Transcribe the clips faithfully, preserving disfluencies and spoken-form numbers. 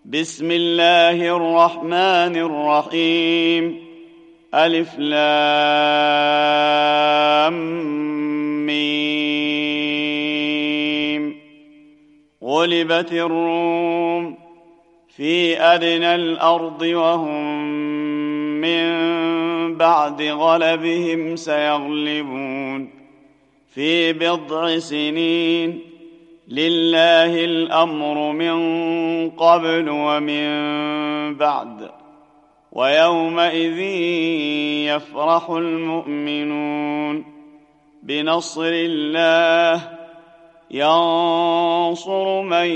بسم الله الرحمن الرحيم. ألف لام ميم. غلبت الروم في أدنى الأرض وهم من بعد غلبهم سيغلبون في بضع سنين. لله الأمر من قبل ومن بعد ويومئذ يفرح المؤمنون بنصر الله ينصر من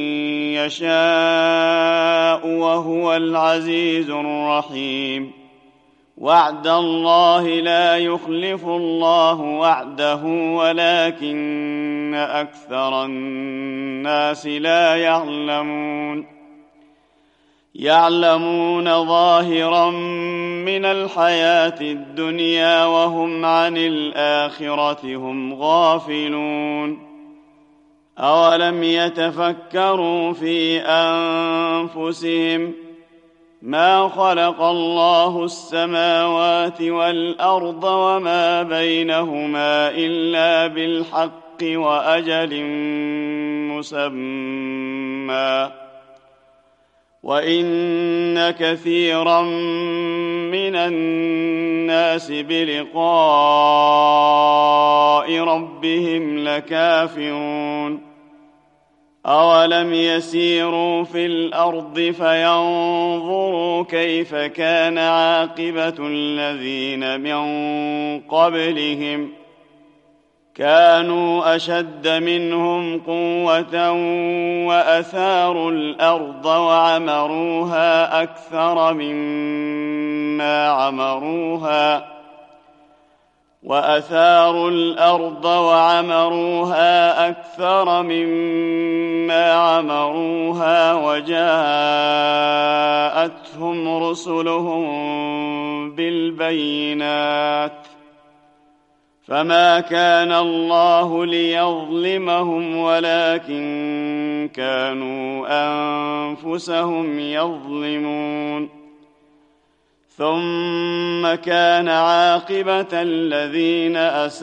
يشاء وهو العزيز الرحيم. وعد الله لا يخلف الله وعده ولكن أكثر الناس لا يعلمون. يعلمون ظاهرا من الحياة الدنيا وهم عن الآخرة هم غافلون. أولم يتفكروا في أنفسهم ما خلق الله السماوات والأرض وما بينهما إلا بالحق وأجل مسمى وإن كثيرا من الناس بلقاء ربهم لكافرون. أولم يسيروا في الأرض فينظروا كيف كان عاقبة الذين من قبلهم كانوا أشد منهم قوة وأثاروا الأرض وعمروها أكثر مما عمروها وأثاروا الأرض وعمروها أكثر مما عمروها وجاءتهم رسلهم بالبينات فما كان الله ليظلمهم ولكن كانوا أنفسهم يظلمون. ثم كان عاقبة الذين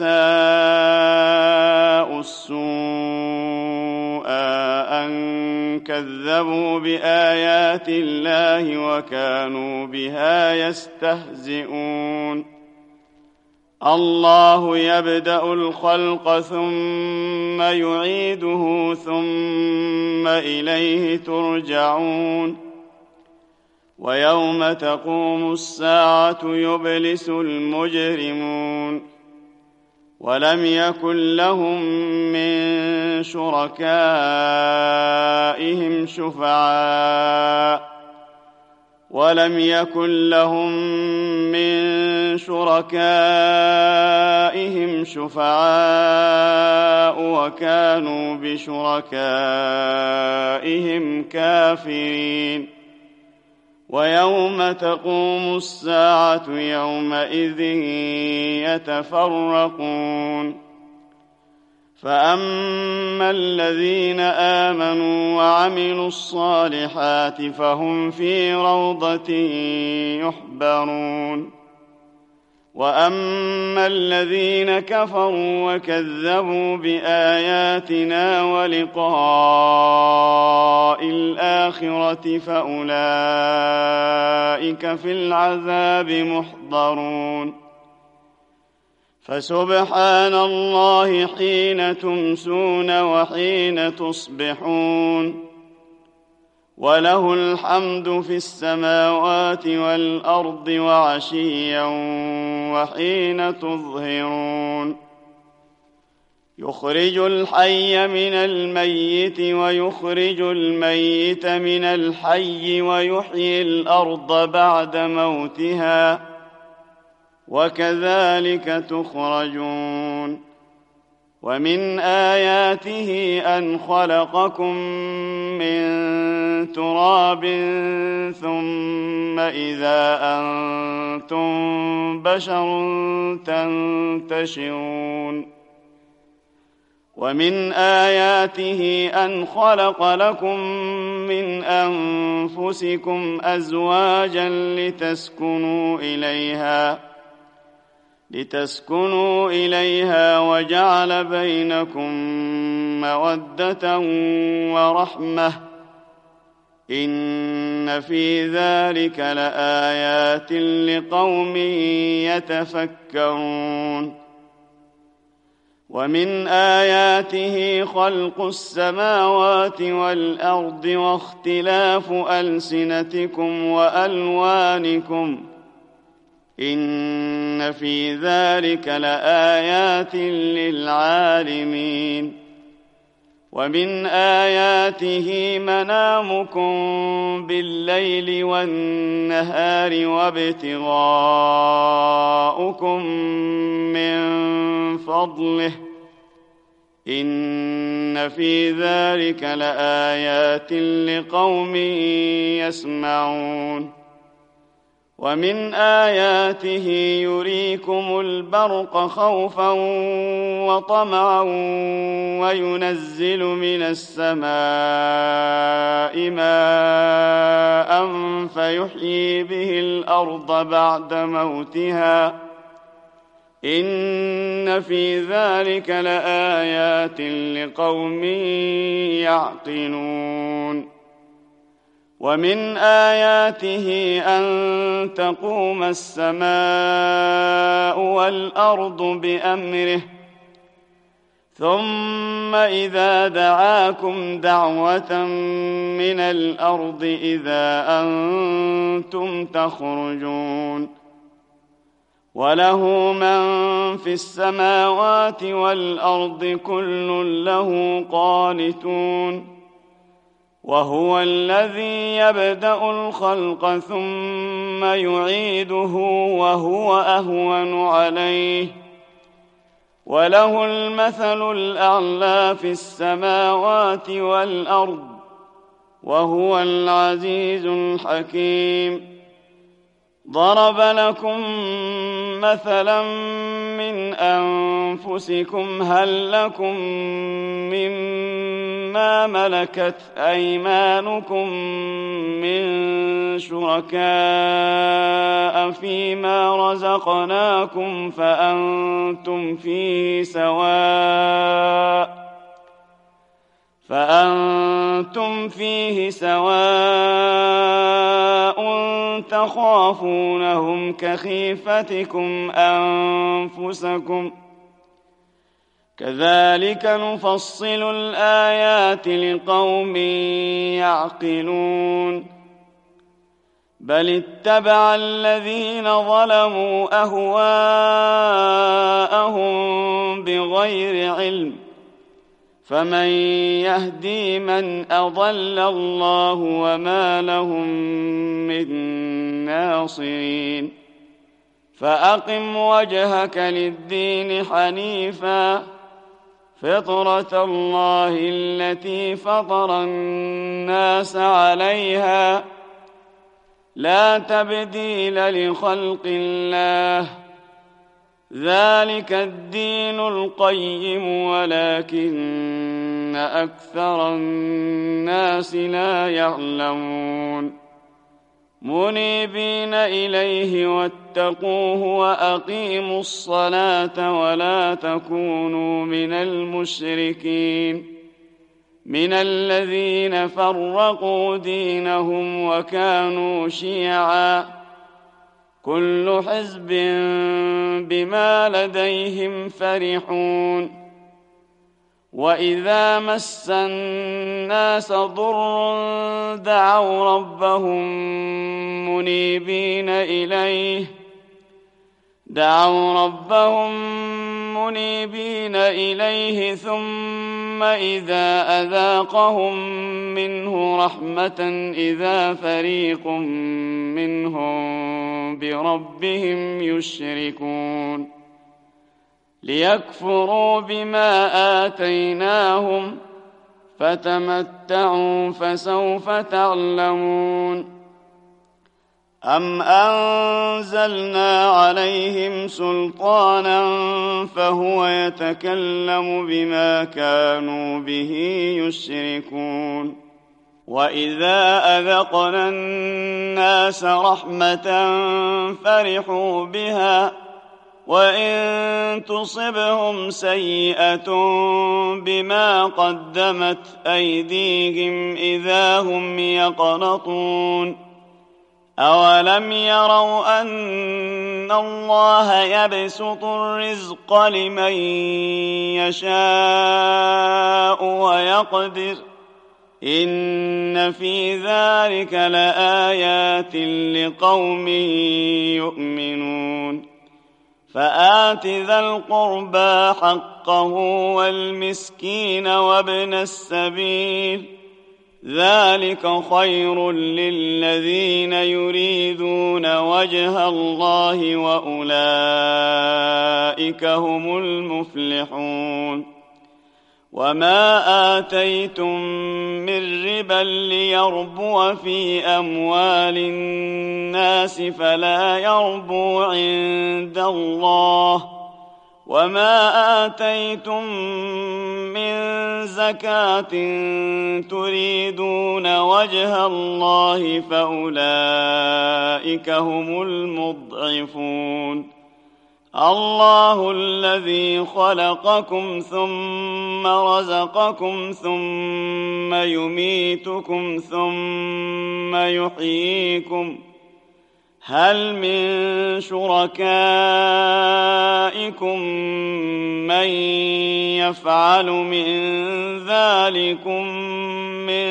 أساءوا السوء أن كذبوا بآيات الله وكانوا بها يستهزئون. الله يبدأ الخلق ثم يعيده ثم إليه ترجعون. ويوم تقوم الساعة يبلس المجرمون ولم يكن لهم من شركائهم شفعاء ولم يكن لهم من شركائهم شفعاء وكانوا بشركائهم كافرين. ويوم تقوم الساعة يومئذ يتفرقون. فأما الذين آمنوا وعملوا الصالحات فهم في روضة يحبرون. وأما الذين كفروا وكذبوا بآياتنا ولقاء الآخرة فأولئك في العذاب محضرون. فسبحان الله حين تمسون وحين تصبحون وله الحمد في السماوات والأرض وعشيا وحين تظهرون. يخرج الحي من الميت ويخرج الميت من الحي ويحيي الأرض بعد موتها وكذلك تخرجون. ومن آياته أن خلقكم من تراب ثم إذا أنتم بشر تنتشرون. ومن آياته أن خلق لكم من أنفسكم أنفسكم أزواجا لتسكنوا إليها لتسكنوا إليها وجعل بينكم مودة ورحمة إن في ذلك لآيات لقوم يتفكرون ومن آياته خلق السماوات والأرض واختلاف ألسنتكم وألوانكم إن في ذلك لآيات للعالمين ومن آياته منامكم بالليل والنهار وابتغاؤكم من فضله إن في ذلك لآيات لقوم يسمعون ومن آياته يريكم البرق خوفا وطمعا وينزل من السماء ماء فيحيي به الأرض بعد موتها إن في ذلك لآيات لقوم يعقلون ومن آياته أن تقوم السماء والأرض بأمره ثم إذا دعاكم دعوة من الأرض إذا أنتم تخرجون وله من في السماوات والأرض كل له قانتون وهو الذي يبدأ الخلق ثم يعيده وهو أهون عليه وله المثل الأعلى في السماوات والأرض وهو العزيز الحكيم ضرب لكم مثلا من أنفسكم هل لكم مما ملكت أيمانكم من شركاء فيما رزقناكم فأنتم فيه سواء فأنتم فيه سواء تخافونهم كخيفتكم أنفسكم كذلك نفصل الآيات لقوم يعقلون بل اتبع الذين ظلموا أهواءهم بغير علم فمن يهدي من أضل الله وما لهم من ناصرين فأقم وجهك للدين حنيفا فطرة الله التي فطر الناس عليها لا تبديل لخلق الله ذلك الدين القيم ولكن أكثر الناس لا يعلمون منيبين إليه واتقوه وأقيموا الصلاة ولا تكونوا من المشركين من الذين فرقوا دينهم وكانوا شيعا كل حزب بما لديهم فرحون وإذا مس الناس ضر دعوا ربهم منيبين إليه دعوا ربهم منيبين إليه ثم إذا أذاقهم منه رحمة إذا فريق منهم بربهم يشركون ليكفروا بما آتيناهم فتمتعوا فسوف تعلمون أم أنزلنا عليهم سلطانا فهو يتكلم بما كانوا به يشركون وإذا أذقنا الناس رحمة فرحوا بها وإن تصبهم سيئة بما قدمت أيديهم إذا هم يقنطون أولم يروا أن الله يبسط الرزق لمن يشاء ويقدر إن في ذلك لآيات لقوم يؤمنون فآت ذا القربى حقه والمسكين وابن السبيل ذلك خير للذين يريدون وجه الله وأولئك هم المفلحون وما آتيتم من ربا ليربو في أموال الناس فلا يربو عند الله وما آتيتم من زكاة تريدون وجه الله فأولئك هم المضعفون الله الذي خلقكم ثم رزقكم ثم يميتكم ثم يحييكم هل من شركائكم من يفعل من ذلكم من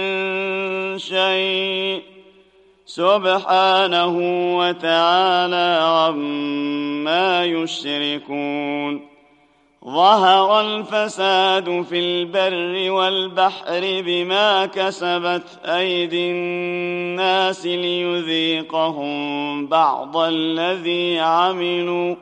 شيء سبحانه وتعالى عما يشركون ظهر الفساد في البر والبحر بما كسبت أيدي الناس ليذيقهم بعض الذي عملوا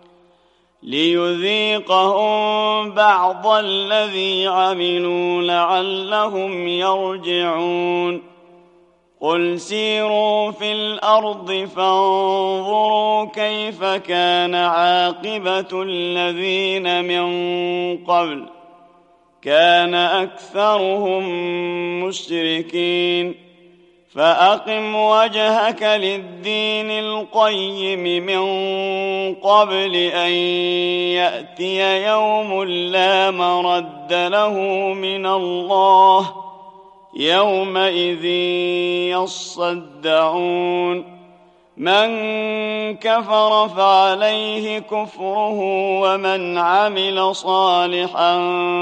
ليذيقهم بعض الذي عملوا لعلهم يرجعون قل سيروا في الأرض فانظروا كيف كان عاقبة الذين من قبل كان أكثرهم مشركين فأقم وجهك للدين القيم من قبل أن يأتي يوم لا مرد له من الله يومئذ يصدعون من كفر فعليه كفره ومن عمل صالحا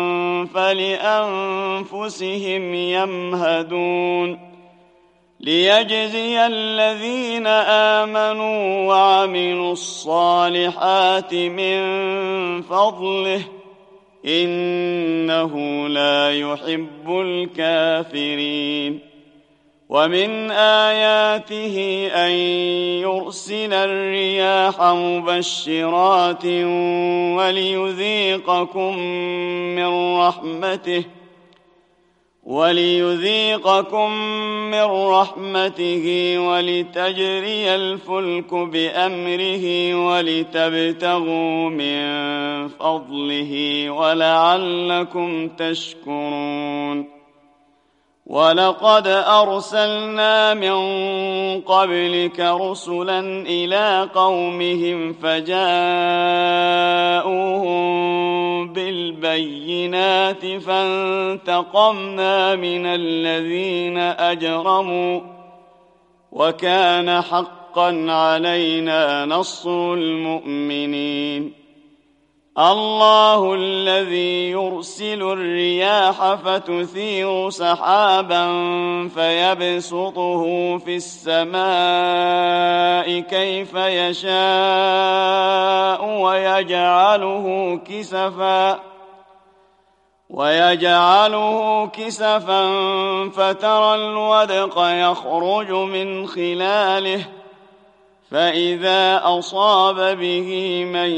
فلأنفسهم يمهدون ليجزي الذين آمنوا وعملوا الصالحات من فضله إنه لا يحب الكافرين ومن آياته أن يرسل الرياح مبشرات وليذيقكم من رحمته وليذيقكم من رحمته ولتجري الفلك بأمره ولتبتغوا من فضله ولعلكم تشكرون ولقد أرسلنا من قبلك رسلا إلى قومهم فجاءوهم بالبينات فانتقمنا من الذين أجرموا وكان حقا علينا نصر المؤمنين الله الذي يرسل الرياح فتثير سحابا فيبسطه في السماء كيف يشاء ويجعله كسفا ويجعله كسفا فترى الودق يخرج من خلاله فإذا أصاب به من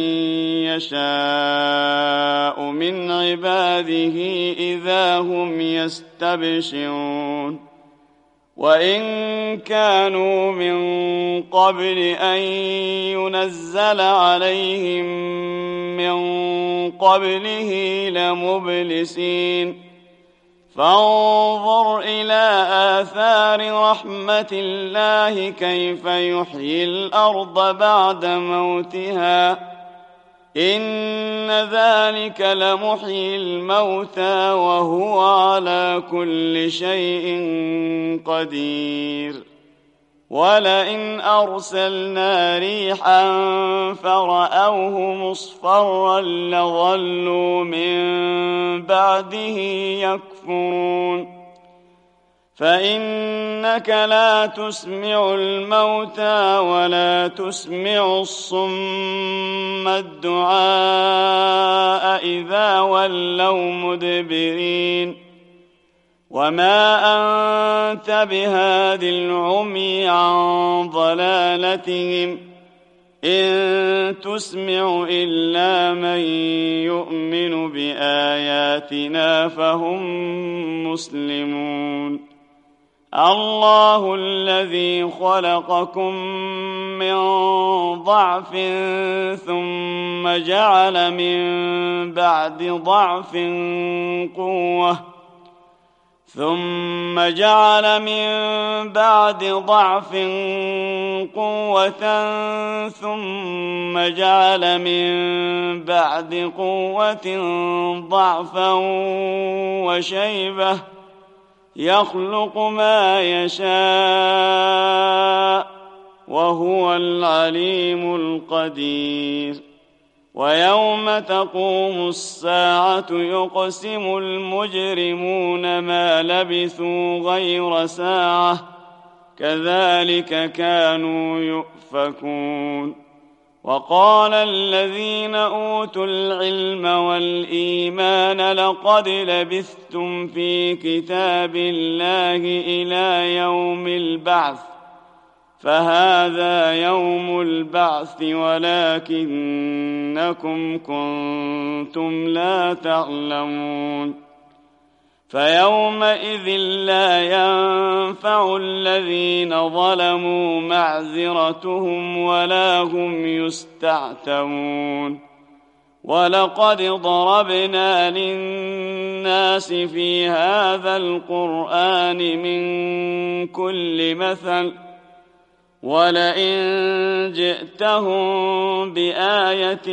يشاء من عباده إذا هم يستبشرون وإن كانوا من قبل أن ينزل عليهم من قبله لمبلسين فانظر إلى آثار رحمة الله كيف يحيي الأرض بعد موتها إن ذلك لمحيي الموتى وهو على كل شيء قدير ولئن أرسلنا ريحا فرأوه مصفرا لظلوا من بعده يكفرون فإنك لا تسمع الموتى ولا تسمع الصم الدعاء إذا ولوا مدبرين وما أنت بهاد العمي عن ضلالتهم إن تسمع إلا من يؤمن بآياتنا فهم مسلمون الله الذي خلقكم من ضعف ثم جعل من بعد ضعف قوة ثم جعل من بعد ضعف قوة ثم جعل من بعد قوة ضعفا وشيبة يخلق ما يشاء وهو العليم القدير ويوم تقوم الساعة يقسم المجرمون ما لبثوا غير ساعة كذلك كانوا يؤفكون وقال الذين أوتوا العلم والإيمان لقد لبثتم في كتاب الله إلى يوم البعث فهذا يوم البعث ولكنكم كنتم لا تعلمون فيومئذ لا ينفع الذين ظلموا معذرتهم ولا هم يستعتبون ولقد ضربنا للناس في هذا القرآن من كل مثل ولئن جئتهم بآية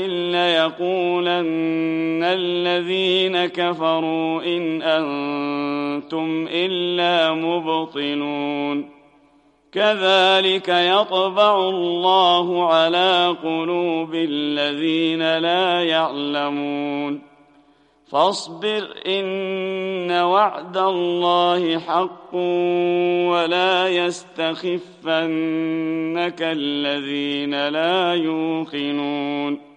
ليقولن الذين كفروا إن أنتم إلا مبطلون كذلك يطبع الله على قلوب الذين لا يعلمون فاصبر إن وعد الله حق ولا يستخفنك الذين لا يوقنون